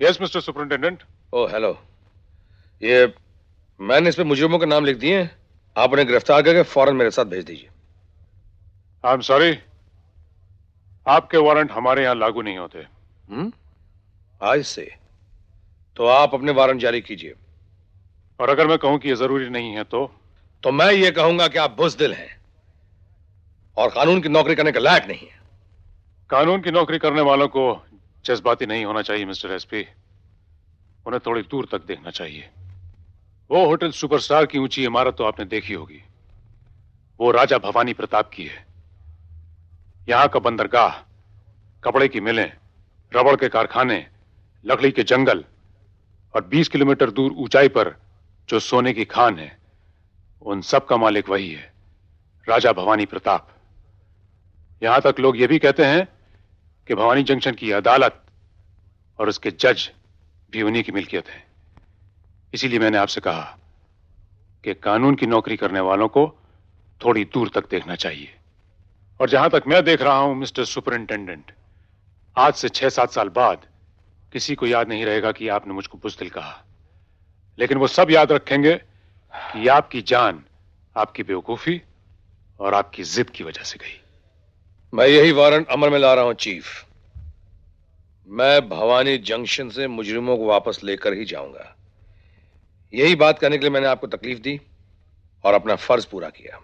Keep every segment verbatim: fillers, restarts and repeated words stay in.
Yes mister superintendent. Oh hello, ये मैंने इस पे मुजरिमों के नाम लिख दिए हैं, आप उन्हें गिरफ्तार करके फौरन मेरे साथ भेज दीजिए। आई एम सॉरी, आपके वारंट हमारे यहां लागू नहीं होते। हम्म, आज से तो आप अपने वारंट जारी कीजिए। और अगर मैं कहूं कि यह जरूरी नहीं है तो तो मैं ये कहूंगा कि आप बुज़दिल हैं और कानून की नौकरी करने के लायक नहीं है। कानून की नौकरी करने वालों को जज्बाती नहीं होना चाहिए मिस्टर एसपी, उन्हें थोड़ी दूर तक देखना चाहिए। वो होटल सुपरस्टार की ऊंची इमारत तो आपने देखी होगी, वो राजा भवानी प्रताप की है। यहां का बंदरगाह, कपड़े की मिलें, रबड़ के कारखाने, लकड़ी के जंगल और बीस किलोमीटर दूर ऊंचाई पर जो सोने की खान है, उन सब का मालिक वही है, राजा भवानी प्रताप। यहां तक लोग ये भी कहते हैं कि भवानी जंक्शन की अदालत और उसके जज भी उन्हीं की मिल्कियत है। इसीलिए मैंने आपसे कहा कि कानून की नौकरी करने वालों को थोड़ी दूर तक देखना चाहिए। और जहां तक मैं देख रहा हूं मिस्टर सुपरिंटेंडेंट, आज से छह सात साल बाद किसी को याद नहीं रहेगा कि आपने मुझको बुज़दिल कहा, लेकिन वो सब याद रखेंगे कि आपकी जान आपकी बेवकूफी और आपकी जिद की वजह से गई। मैं यही वारंट अमल में ला रहा हूं चीफ। मैं भवानी जंक्शन से मुजरिमों को वापस लेकर ही जाऊंगा। यही बात करने के लिए मैंने आपको तकलीफ दी और अपना फर्ज पूरा किया।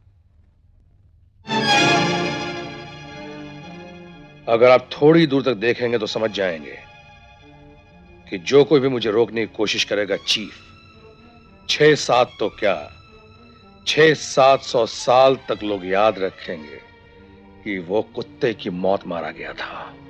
अगर आप थोड़ी दूर तक देखेंगे तो समझ जाएंगे कि जो कोई भी मुझे रोकने की कोशिश करेगा चीफ, छह सात तो क्या, छह सात सौ साल तक लोग याद रखेंगे कि वो कुत्ते की मौत मारा गया था।